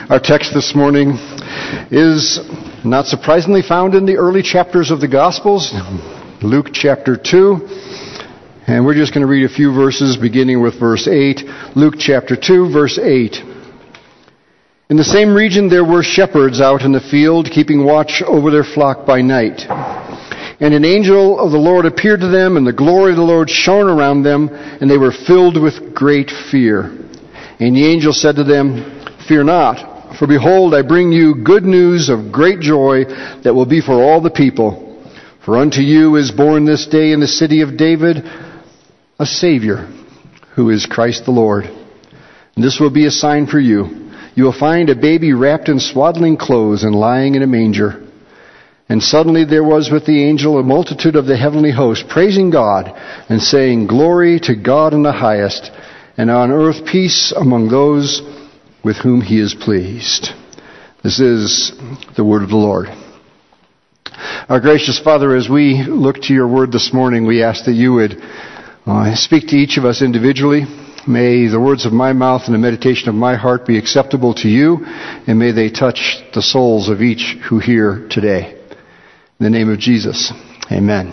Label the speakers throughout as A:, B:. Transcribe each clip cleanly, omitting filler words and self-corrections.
A: Our text this morning is, not surprisingly, found in the early chapters of the Gospels, Luke chapter 2. And we're just going to read a few verses beginning with verse 8. Luke chapter 2, verse 8. In the same region there were shepherds out in the field, keeping watch over their flock by night. And an angel of the Lord appeared to them, and the glory of the Lord shone around them, and they were filled with great fear. And the angel said to them, "Fear not, for behold, I bring you good news of great joy that will be for all the people. For unto you is born this day in the city of David a Savior, who is Christ the Lord. And this will be a sign for you. You will find a baby wrapped in swaddling clothes and lying in a manger." And suddenly there was with the angel a multitude of the heavenly host, praising God and saying, "Glory to God in the highest, and on earth peace among those with whom he is pleased." This is the word of the Lord. Our gracious Father, as we look to your word this morning, we ask that you would speak to each of us individually. May the words of my mouth and the meditation of my heart be acceptable to you, and may they touch the souls of each who hear today. In the name of Jesus, amen.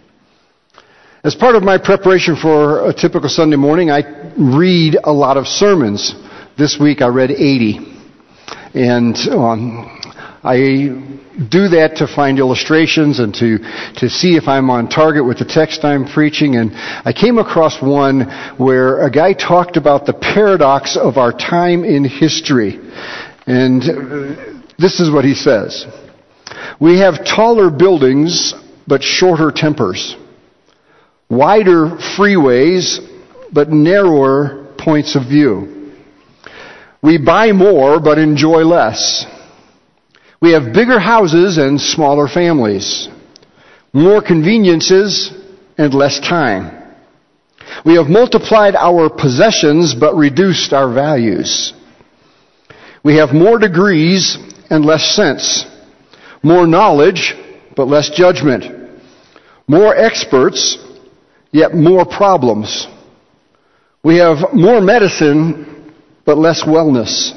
A: As part of my preparation for a typical Sunday morning, I read a lot of sermons. This week I read 80. And I do that to find illustrations and to see if I'm on target with the text I'm preaching. And I came across one where a guy talked about the paradox of our time in history. And this is what he says. "We have taller buildings, but shorter tempers. Wider freeways, but narrower points of view. We buy more, but enjoy less. We have bigger houses and smaller families. More conveniences and less time. We have multiplied our possessions, but reduced our values. We have more degrees and less sense. More knowledge, but less judgment. More experts, yet more problems. We have more medicine, but less wellness.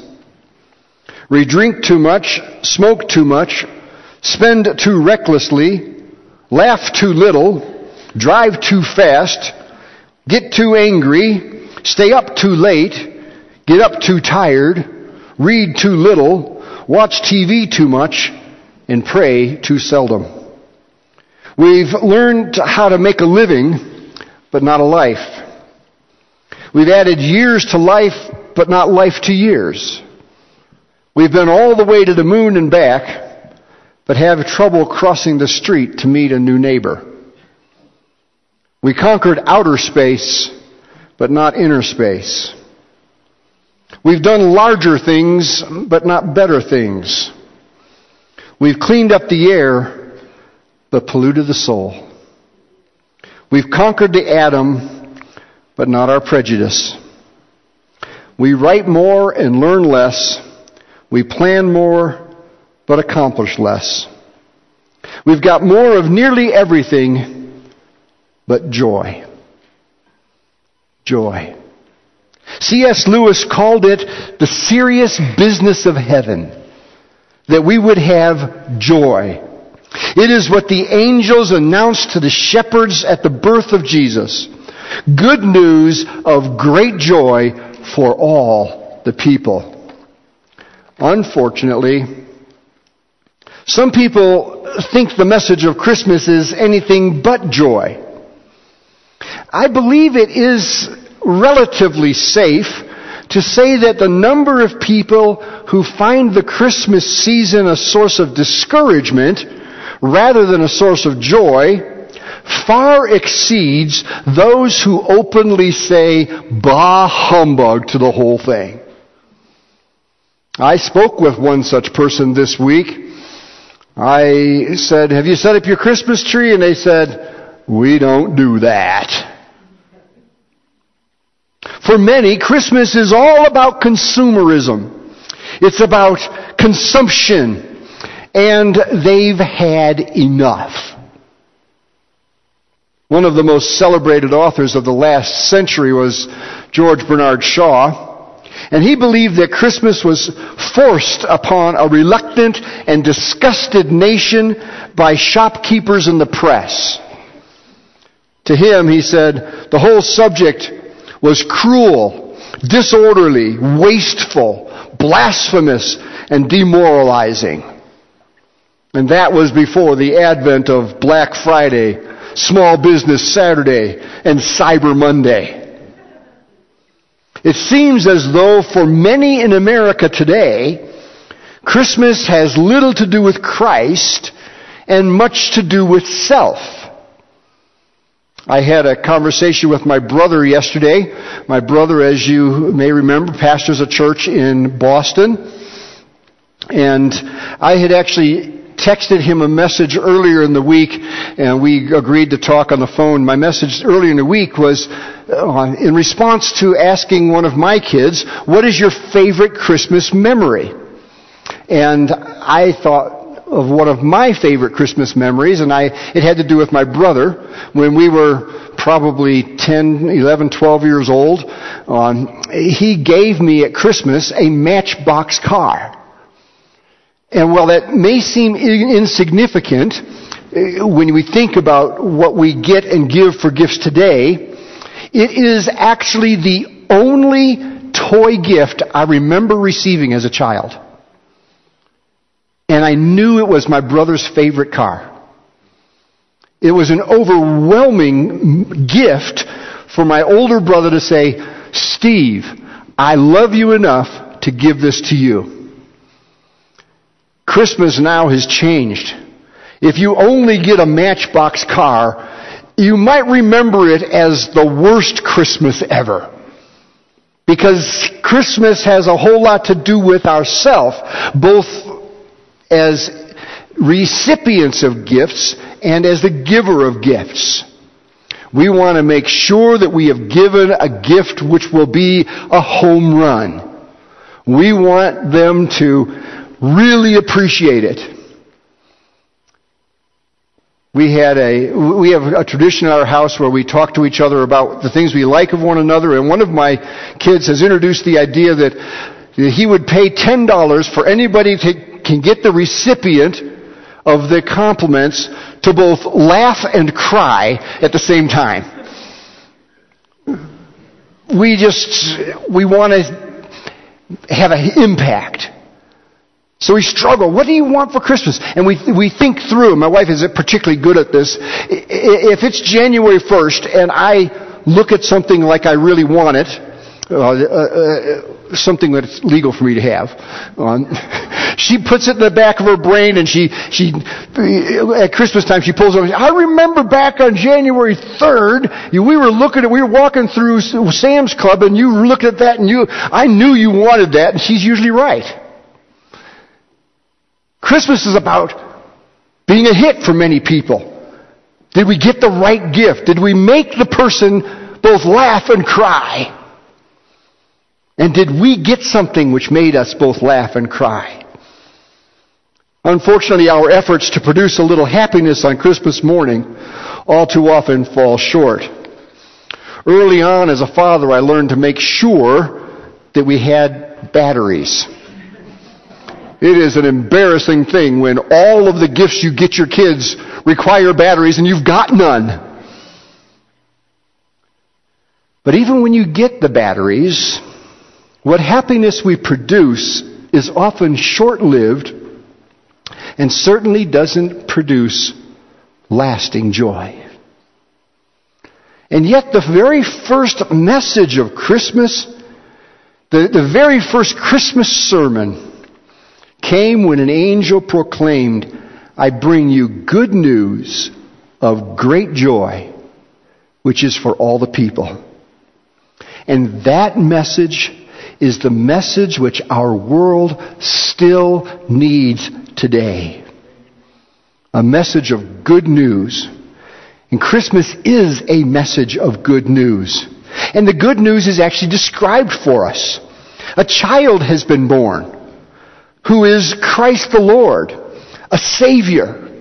A: We drink too much, smoke too much, spend too recklessly, laugh too little, drive too fast, get too angry, stay up too late, get up too tired, read too little, watch TV too much, and pray too seldom. We've learned how to make a living, but not a life. We've added years to life, but not life to years. We've been all the way to the moon and back, but have trouble crossing the street to meet a new neighbor. We conquered outer space, but not inner space. We've done larger things, but not better things. We've cleaned up the air, but polluted the soul. We've conquered the atom, but not our prejudice. We write more and learn less. We plan more, but accomplish less. We've got more of nearly everything, but joy. Joy. C.S. Lewis called it the serious business of heaven, that we would have joy. It is what the angels announced to the shepherds at the birth of Jesus. Good news of great joy for all the people. Unfortunately, some people think the message of Christmas is anything but joy. I believe it is relatively safe to say that the number of people who find the Christmas season a source of discouragement rather than a source of joy far exceeds those who openly say bah humbug to the whole thing. I spoke with one such person this week. I said, "Have you set up your Christmas tree?" And they said, "We don't do that." For many, Christmas is all about consumerism. It's about consumption. And they've had enough. One of the most celebrated authors of the last century was George Bernard Shaw. And he believed that Christmas was forced upon a reluctant and disgusted nation by shopkeepers and the press. To him, he said, the whole subject was cruel, disorderly, wasteful, blasphemous, and demoralizing. And that was before the advent of Black Friday, Small Business Saturday, and Cyber Monday. It seems as though for many in America today, Christmas has little to do with Christ and much to do with self. I had a conversation with my brother yesterday. My brother, as you may remember, pastors a church in Boston. And I had actually texted him a message earlier in the week, and we agreed to talk on the phone. My message earlier in the week was in response to asking one of my kids, what is your favorite Christmas memory? And I thought of one of my favorite Christmas memories, and it had to do with my brother. When we were probably 10, 11, 12 years old, he gave me at Christmas a Matchbox car. And while that may seem insignificant, when we think about what we get and give for gifts today, it is actually the only toy gift I remember receiving as a child. And I knew it was my brother's favorite car. It was an overwhelming gift for my older brother to say, Steve, I love you enough to give this to you. Christmas now has changed. If you only get a Matchbox car, you might remember it as the worst Christmas ever. Because Christmas has a whole lot to do with ourselves, both as recipients of gifts and as the giver of gifts. We want to make sure that we have given a gift which will be a home run. We want them to really appreciate it. We have a tradition in our house where we talk to each other about the things we like of one another, and one of my kids has introduced the idea that he would pay $10 for anybody who can get the recipient of the compliments to both laugh and cry at the same time. We want to have an impact. So we struggle. What do you want for Christmas? And we think through. My wife is particularly good at this. If it's January 1st and I look at something like I really want it, something that's legal for me to have, she puts it in the back of her brain, and she at Christmas time she pulls over. I remember back on January 3rd, we were walking through Sam's Club, and you looked at that, and I knew you wanted that, and she's usually right. Christmas is about being a hit for many people. Did we get the right gift? Did we make the person both laugh and cry? And did we get something which made us both laugh and cry? Unfortunately, our efforts to produce a little happiness on Christmas morning all too often fall short. Early on as a father, I learned to make sure that we had batteries. It is an embarrassing thing when all of the gifts you get your kids require batteries and you've got none. But even when you get the batteries, what happiness we produce is often short-lived and certainly doesn't produce lasting joy. And yet the very first message of Christmas, the very first Christmas sermon, came when an angel proclaimed, I bring you good news of great joy, which is for all the people. And that message is the message which our world still needs today. A message of good news. And Christmas is a message of good news. And the good news is actually described for us. A child has been born, who is Christ the Lord, a Savior.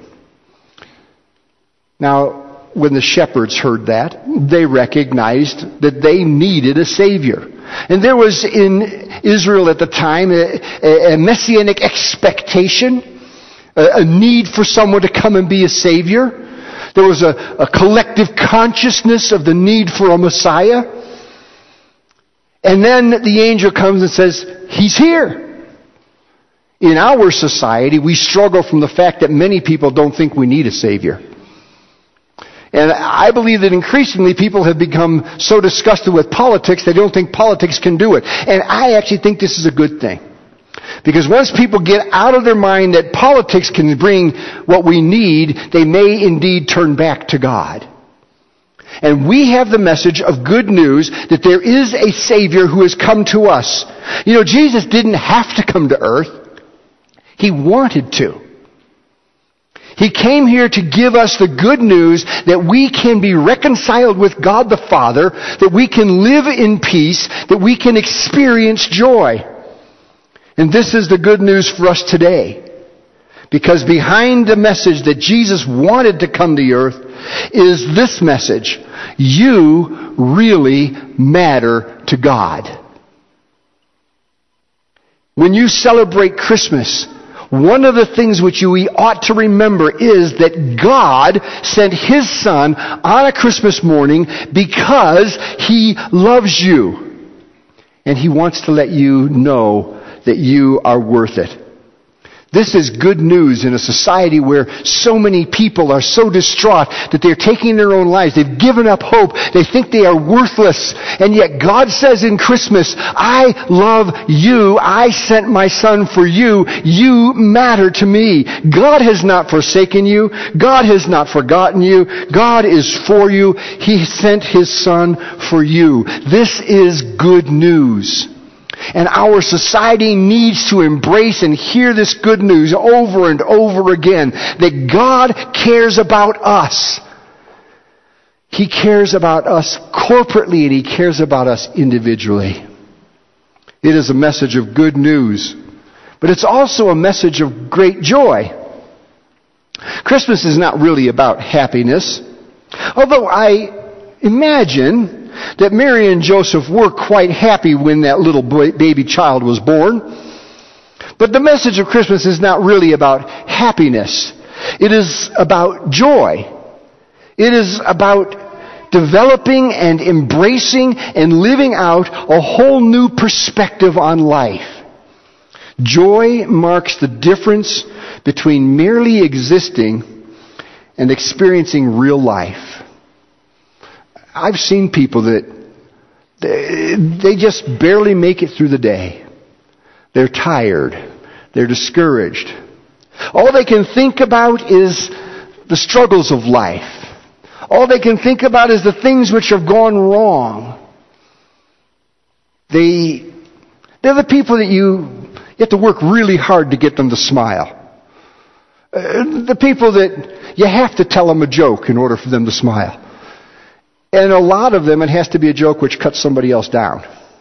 A: Now, when the shepherds heard that, they recognized that they needed a Savior. And there was in Israel at the time a messianic expectation, a need for someone to come and be a Savior. There was a collective consciousness of the need for a Messiah. And then the angel comes and says, He's here. In our society, we struggle from the fact that many people don't think we need a Savior. And I believe that increasingly people have become so disgusted with politics they don't think politics can do it. And I actually think this is a good thing. Because once people get out of their mind that politics can bring what we need, they may indeed turn back to God. And we have the message of good news that there is a Savior who has come to us. You know, Jesus didn't have to come to earth. He wanted to. He came here to give us the good news that we can be reconciled with God the Father, that we can live in peace, that we can experience joy. And this is the good news for us today. Because behind the message that Jesus wanted to come to the earth is this message: you really matter to God. When you celebrate Christmas, one of the things which we ought to remember is that God sent His Son on a Christmas morning because He loves you. And He wants to let you know that you are worth it. This is good news in a society where so many people are so distraught that they're taking their own lives. They've given up hope. They think they are worthless. And yet God says in Christmas, I love you. I sent my Son for you. You matter to me. God has not forsaken you. God has not forgotten you. God is for you. He sent His Son for you. This is good news. And our society needs to embrace and hear this good news over and over again, that God cares about us. He cares about us corporately and He cares about us individually. It is a message of good news, but it's also a message of great joy. Christmas is not really about happiness, although I imagine that Mary and Joseph were quite happy when that little baby child was born. But the message of Christmas is not really about happiness. It is about joy. It is about developing and embracing and living out a whole new perspective on life. Joy marks the difference between merely existing and experiencing real life. I've seen people that they just barely make it through the day. They're tired. They're discouraged. All they can think about is the struggles of life. All they can think about is the things which have gone wrong. They're the people that you have to work really hard to get them to smile. The people that you have to tell them a joke in order for them to smile. And a lot of them, it has to be a joke which cuts somebody else down.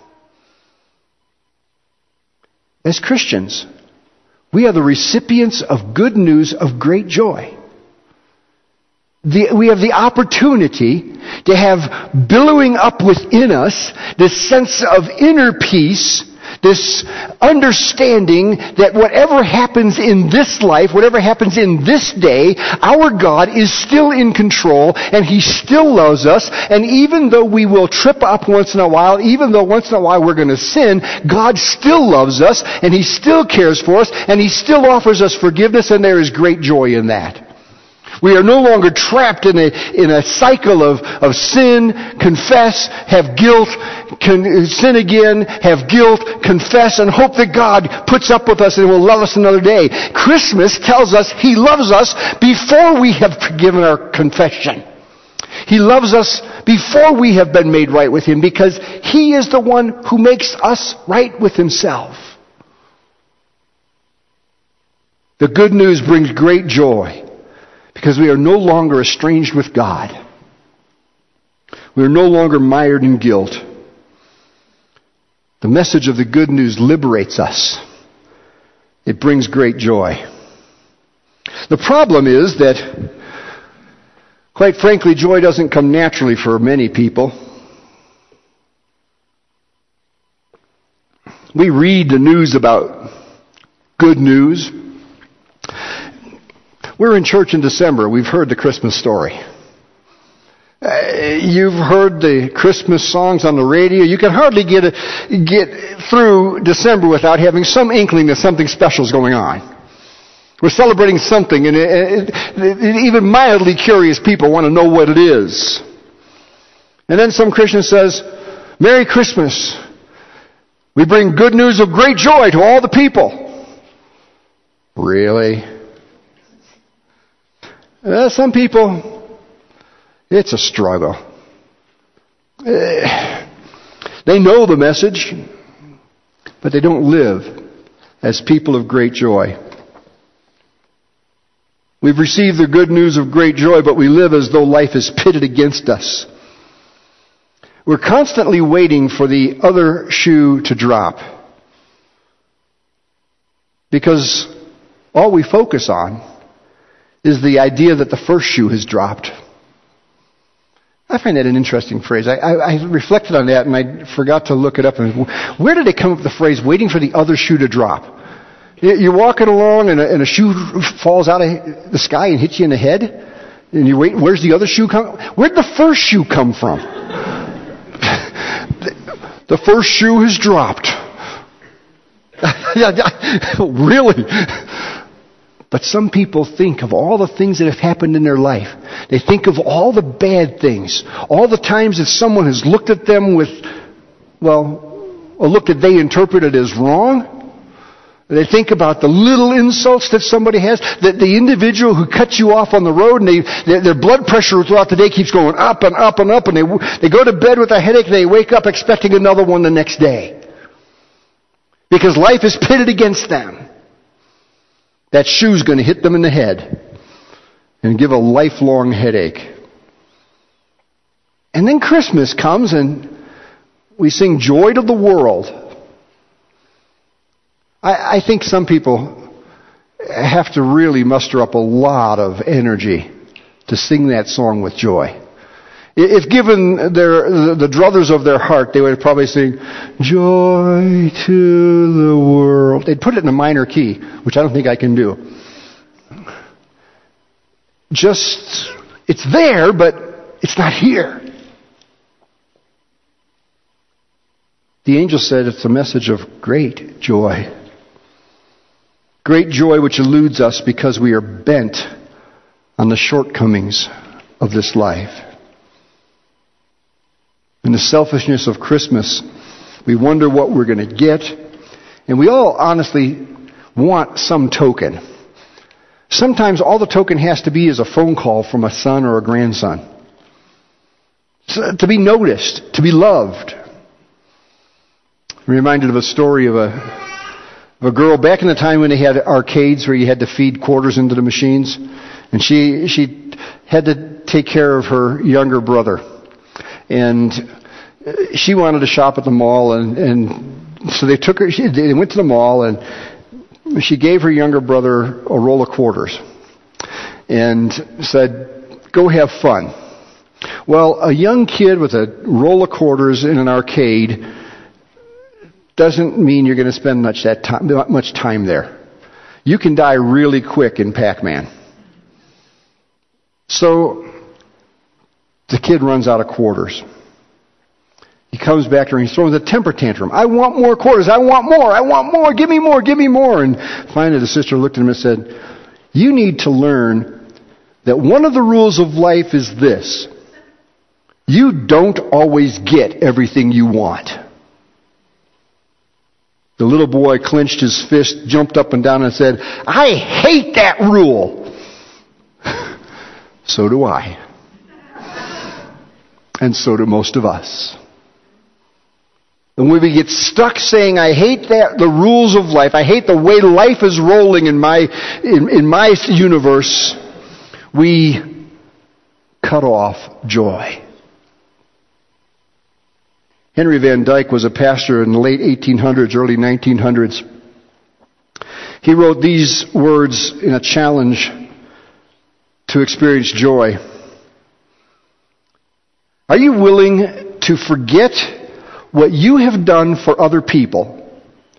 A: As Christians, we are the recipients of good news of great joy. We have the opportunity to have billowing up within us this sense of inner peace, this understanding that whatever happens in this life, whatever happens in this day, our God is still in control and He still loves us. And even though we will trip up once in a while, even though once in a while we're going to sin, God still loves us and He still cares for us and He still offers us forgiveness, and there is great joy in that. We are no longer trapped in a cycle of sin, confess, have guilt, sin again, have guilt, confess, and hope that God puts up with us and will love us another day. Christmas tells us He loves us before we have given our confession. He loves us before we have been made right with Him, because He is the one who makes us right with Himself. The good news brings great joy, because we are no longer estranged with God. We are no longer mired in guilt. The message of the good news liberates us. It brings great joy. The problem is that, quite frankly, joy doesn't come naturally for many people. We read the news about good news. We're in church in December. We've heard the Christmas story. You've heard the Christmas songs on the radio. You can hardly get through December without having some inkling that something special is going on. We're celebrating something, and even mildly curious people want to know what it is. And then some Christian says, Merry Christmas. We bring good news of great joy to all the people. Really? Some people, it's a struggle. They know the message, but they don't live as people of great joy. We've received the good news of great joy, but we live as though life is pitted against us. We're constantly waiting for the other shoe to drop, because all we focus on is the idea that the first shoe has dropped. I find that an interesting phrase. I reflected on that and I forgot to look it up. Where did it come up with the phrase, waiting for the other shoe to drop? You're walking along and a shoe falls out of the sky and hits you in the head. And you wait, where's the other shoe come? Where'd the first shoe come from? The first shoe has dropped. Really? But some people think of all the things that have happened in their life. They think of all the bad things, all the times that someone has looked at them with, a look that they interpreted as wrong. They think about the little insults that somebody has, that the individual who cuts you off on the road, and their blood pressure throughout the day keeps going up and up and up, and they go to bed with a headache, and they wake up expecting another one the next day. Because life is pitted against them. That shoe's going to hit them in the head and give a lifelong headache. And then Christmas comes and we sing Joy to the World. I think some people have to really muster up a lot of energy to sing that song with joy. If given the druthers of their heart, they would probably sing, Joy to the world. They'd put it in a minor key, which I don't think I can do. It's there, but it's not here. The angel said it's a message of great joy. Great joy which eludes us because we are bent on the shortcomings of this life. In the selfishness of Christmas, we wonder what we're going to get, and we all honestly want some token. Sometimes all the token has to be is a phone call from a son or a grandson. To be noticed, to be loved. I'm reminded of a story of a girl back in the time when they had arcades where you had to feed quarters into the machines, and she had to take care of her younger brother. And she wanted to shop at the mall, and so they took her. They went to the mall, and she gave her younger brother a roll of quarters, and said, "Go have fun." Well, a young kid with a roll of quarters in an arcade doesn't mean you're going to spend much time there. You can die really quick in Pac-Man. So the kid runs out of quarters. He comes back to her and he's throwing a temper tantrum. I want more quarters. I want more. I want more. Give me more. Give me more. And finally the sister looked at him and said, you need to learn that one of the rules of life is this. You don't always get everything you want. The little boy clenched his fist, jumped up and down and said, I hate that rule. So do I. And so do most of us. And when we get stuck saying, I hate the rules of life, I hate the way life is rolling in my universe, we cut off joy. Henry Van Dyke was a pastor in the late 1800s, early 1900s. He wrote these words in a challenge to experience joy. Are you willing to forget what you have done for other people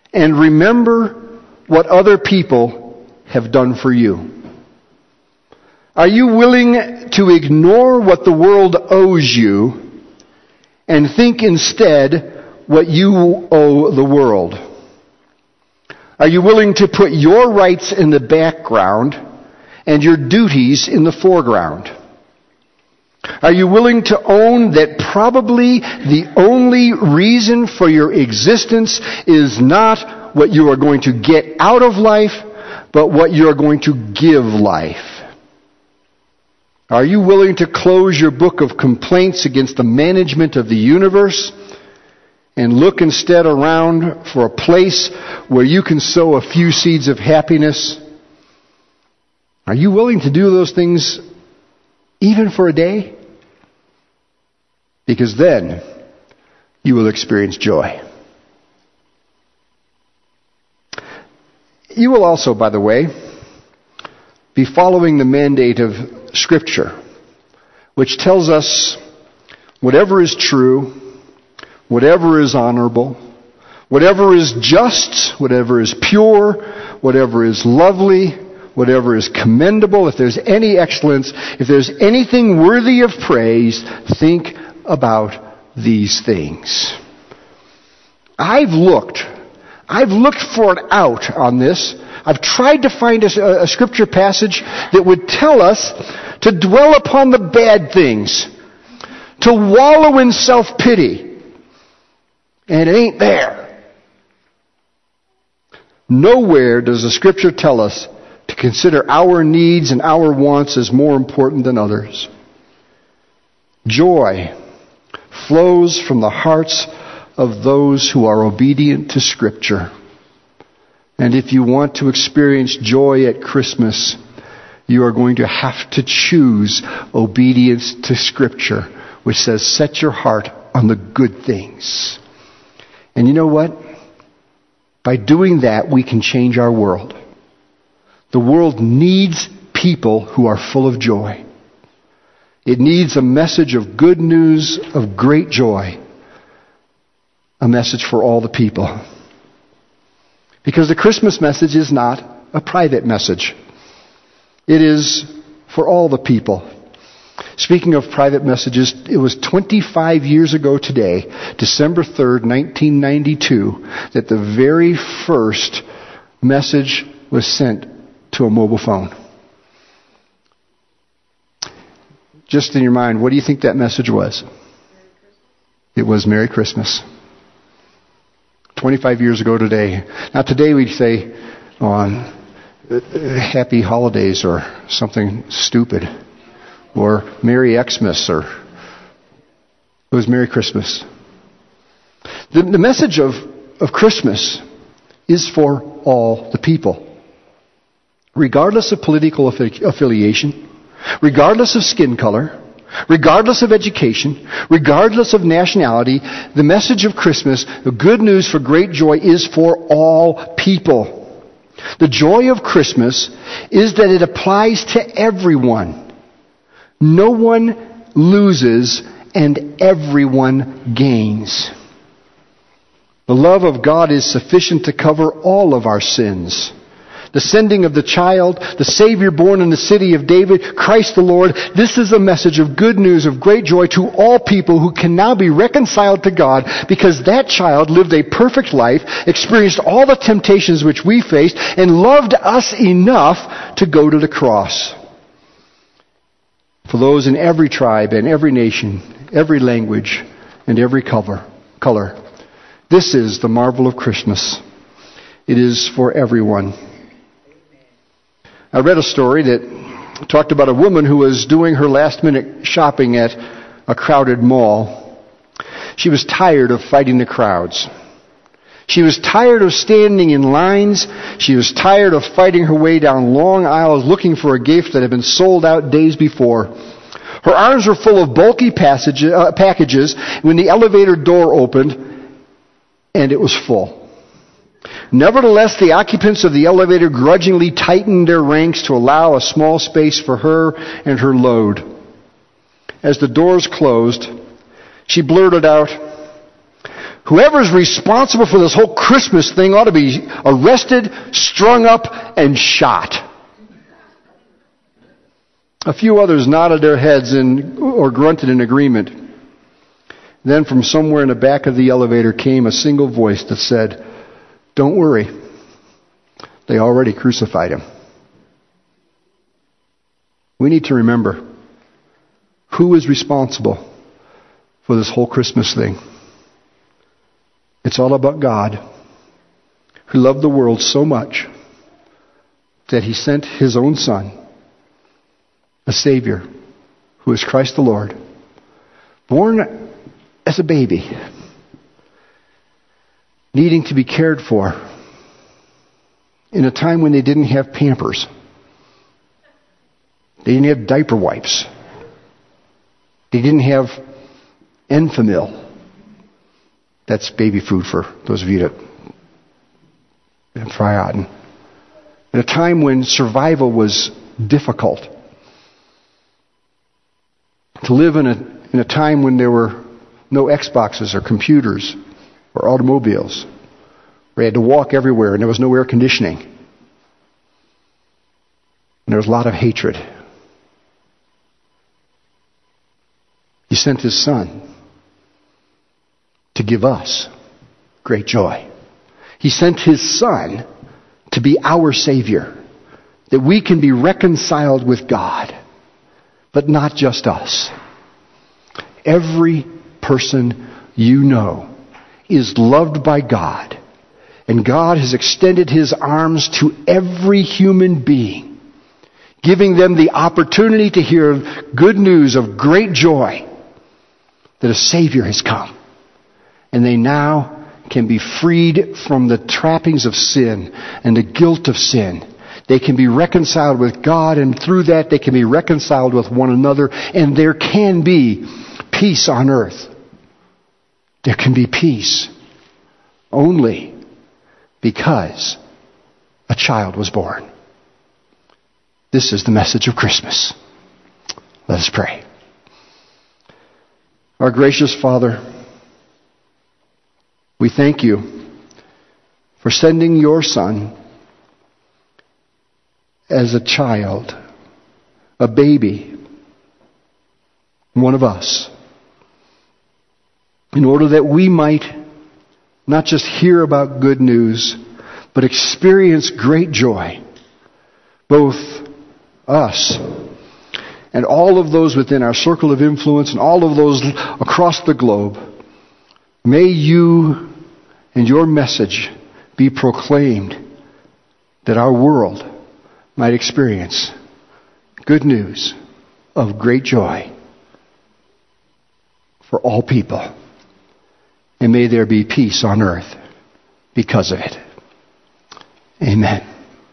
A: and remember what other people have done for you? Are you willing to ignore what the world owes you and think instead what you owe the world? Are you willing to put your rights in the background and your duties in the foreground? Are you willing to own that probably the only reason for your existence is not what you are going to get out of life, but what you are going to give life? Are you willing to close your book of complaints against the management of the universe and look instead around for a place where you can sow a few seeds of happiness? Are you willing to do those things even for a day? Because then you will experience joy. You will also, by the way, be following the mandate of Scripture, which tells us whatever is true, whatever is honorable, whatever is just, whatever is pure, whatever is lovely, whatever is commendable, if there's any excellence, if there's anything worthy of praise, think about these things. I've looked for an out on this. I've tried to find a scripture passage that would tell us to dwell upon the bad things, to wallow in self-pity, and it ain't there. Nowhere does the scripture tell us to consider our needs and our wants as more important than others. Joy flows from the hearts of those who are obedient to Scripture. And if you want to experience joy at Christmas, you are going to have to choose obedience to Scripture, which says, set your heart on the good things. And you know what? By doing that, we can change our world. The world needs people who are full of joy. It needs a message of good news, of great joy. A message for all the people. Because the Christmas message is not a private message. It is for all the people. Speaking of private messages, it was 25 years ago today, December 3rd, 1992, that the very first message was sent to a mobile phone. Just in your mind, what do you think that message was? It was Merry Christmas. 25 years ago today. Now today we'd say, Happy Holidays or something stupid. Or Merry Xmas or it was Merry Christmas. The message of Christmas is for all the people. Regardless of political affiliation, regardless of skin color, regardless of education, regardless of nationality, the message of Christmas, the good news for great joy, is for all people. The joy of Christmas is that it applies to everyone. No one loses and everyone gains. The love of God is sufficient to cover all of our sins. The sending of the child, the Savior born in the city of David, Christ the Lord, this is a message of good news, of great joy to all people who can now be reconciled to God because that child lived a perfect life, experienced all the temptations which we faced, and loved us enough to go to the cross. For those in every tribe and every nation, every language, and every color. This is the marvel of Christmas. It is for everyone. I read a story that talked about a woman who was doing her last-minute shopping at a crowded mall. She was tired of fighting the crowds. She was tired of standing in lines. She was tired of fighting her way down long aisles looking for a gift that had been sold out days before. Her arms were full of bulky packages when the elevator door opened, and it was full. Nevertheless, the occupants of the elevator grudgingly tightened their ranks to allow a small space for her and her load. As the doors closed, she blurted out, Whoever's responsible for this whole Christmas thing ought to be arrested, strung up, and shot. A few others nodded their heads or grunted in agreement. Then from somewhere in the back of the elevator came a single voice that said, "Don't worry. They already crucified him." We need to remember who is responsible for this whole Christmas thing. It's all about God, who loved the world so much that He sent His own Son, a Savior, who is Christ the Lord, born as a baby, needing to be cared for in a time when they didn't have Pampers. They didn't have diaper wipes. They didn't have Enfamil. That's baby food for those of you that have Friodin. At a time when survival was difficult. To live in a time when there were no Xboxes or computers or automobiles. Where you had to walk everywhere and there was no air conditioning. And there was a lot of hatred. He sent His Son to give us great joy. He sent His Son to be our Savior, that we can be reconciled with God, but not just us. Every person you know is loved by God, and God has extended His arms to every human being, giving them the opportunity to hear good news of great joy that a Savior has come. And they now can be freed from the trappings of sin and the guilt of sin. They can be reconciled with God, and through that they can be reconciled with one another, and there can be peace on earth. There can be peace only because a child was born. This is the message of Christmas. Let us pray. Our gracious Father, we thank You for sending Your Son as a child, a baby, one of us, in order that we might not just hear about good news, but experience great joy, both us and all of those within our circle of influence and all of those across the globe. May You and Your message be proclaimed, that our world might experience good news of great joy for all people. And may there be peace on earth because of it. Amen.